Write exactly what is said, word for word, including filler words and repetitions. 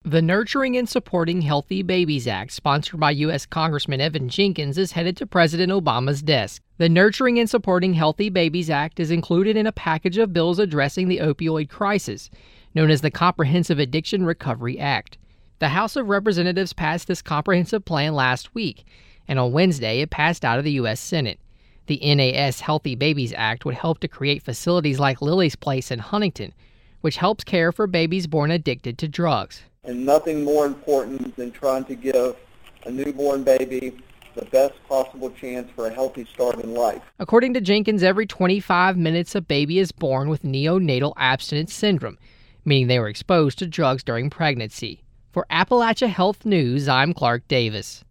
The Nurturing and Supporting Healthy Babies Act, sponsored by U S Congressman Evan Jenkins, is headed to President Obama's desk. The Nurturing and Supporting Healthy Babies Act is included in a package of bills addressing the opioid crisis, known as the Comprehensive Addiction Recovery Act. The House of Representatives passed this comprehensive plan last week, and on Wednesday it passed out of the U S Senate. The N A S Healthy Babies Act would help to create facilities like Lily's Place in Huntington, which helps care for babies born addicted to drugs. And nothing more important than trying to give a newborn baby the best possible chance for a healthy start in life. According to Jenkins, every twenty-five minutes a baby is born with neonatal abstinence syndrome, meaning they were exposed to drugs during pregnancy. For Appalachia Health News, I'm Clark Davis.